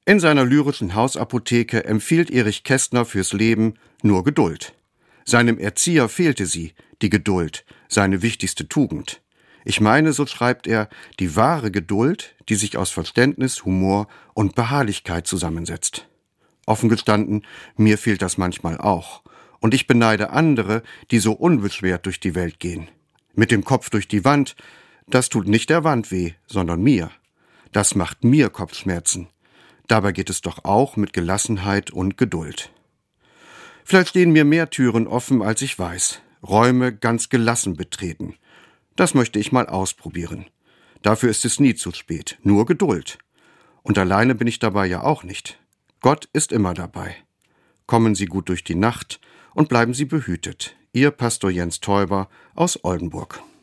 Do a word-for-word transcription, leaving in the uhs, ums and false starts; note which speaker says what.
Speaker 1: In seiner lyrischen Hausapotheke empfiehlt Erich Kästner fürs Leben nur Geduld. Seinem Erzieher fehlte sie, die Geduld, seine wichtigste Tugend. Ich meine, so schreibt er, die wahre Geduld, die sich aus Verständnis, Humor und Beharrlichkeit zusammensetzt. Offen gestanden, mir fehlt das manchmal auch. Und ich beneide andere, die so unbeschwert durch die Welt gehen. Mit dem Kopf durch die Wand, das tut nicht der Wand weh, sondern mir. Das macht mir Kopfschmerzen. Dabei geht es doch auch mit Gelassenheit und Geduld. Vielleicht stehen mir mehr Türen offen, als ich weiß. Räume ganz gelassen betreten. Das möchte ich mal ausprobieren. Dafür ist es nie zu spät. Nur Geduld. Und alleine bin ich dabei ja auch nicht. Gott ist immer dabei. Kommen Sie gut durch die Nacht und bleiben Sie behütet. Ihr Pastor Jens Täuber aus Oldenburg.